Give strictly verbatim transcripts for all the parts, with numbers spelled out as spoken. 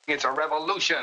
It's a revolution.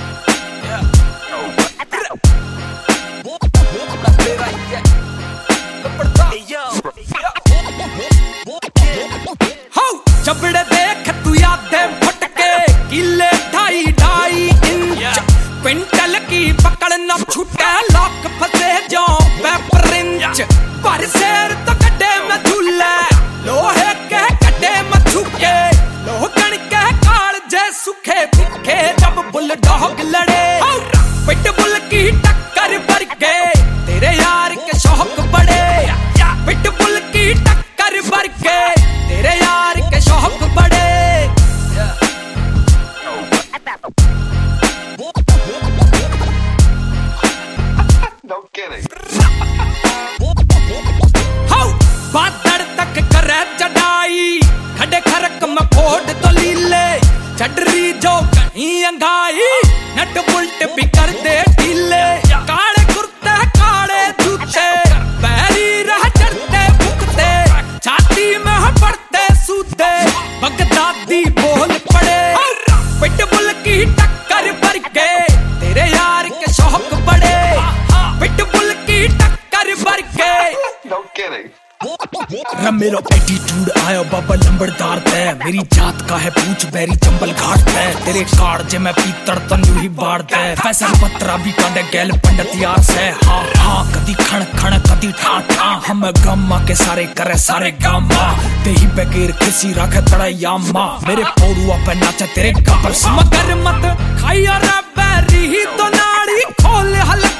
चबड़े देख तू यादे फटके किले ढाई ढाई इंच क्विंटल की पकड़ न छूटे लॉक फंसे जो पेपर इंच पर शेर तो कड्डे में झूले लोहे के कड्डे में छुके लोहगन के काल जे सुखे दिखे जब बुलडॉग लड़े पिटबुल की टक्कर पर गए तेरे यार के शौक बड़े पिटबुल की टक्कर पर गए तेरे यार के शौक बड़े No kidding. हाउ बादड़ तक करे चढ़ाई खड़े खरक में फोड़ तो लीले चढ़री जो कहीं अंगाई नट बुल्ट भी कर दे ढीले काले कुर्ते काले जूते पैरी रह चढ़ते भुगते छाती में पड़ते सूते बगदादी बोल पड़े पिटबुल की टक्कर पर गए तेरे यार के शौक बड़े पिटबुल की टक्कर पर गए No kidding. मेरा एटीट्यूड आया बाबा लंबड़दार तय मेरी जात का है पूछ बैरी चंबल घाट है तेरे कार जे मैं पीतड़ तनु ही बाढ़ दे फैसल पत्रा भी कांडे गैल पंडित यार से हाँ हाँ कदी खण खण कदी ठा ठा हम गम्मा के सारे करे सारे गामा ते ही बेगेर किसी रखे तड़ैया माँ मेरे पोरुआ पे नाचे तेरे कबर मगर मत खाइया रे बैरी ही तो नाड़ी खोल हल